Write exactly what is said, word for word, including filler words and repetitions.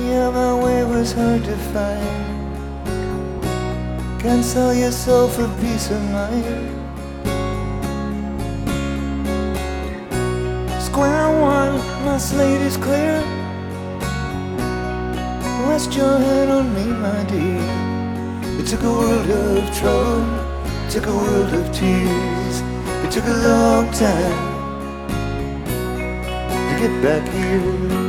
Yeah, my way was hard to find. Can't sell your soul for peace of mind. Square one, my slate is clear. Rest your head on me, my dear. It took a world of trouble, it took a world of tears. It took a long time to get back here.